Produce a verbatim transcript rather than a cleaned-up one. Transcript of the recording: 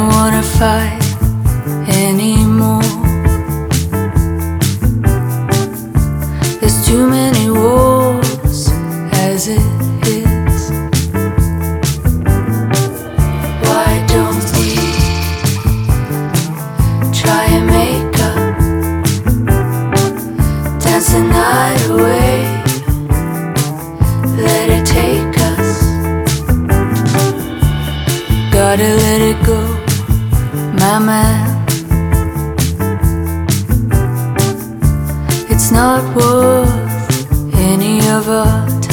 don't wanna fight anymore. There's too many wars as it is. Why don't we try and make up, dance the night away, let it take us. Gotta let it go, my man. It's not worth any of our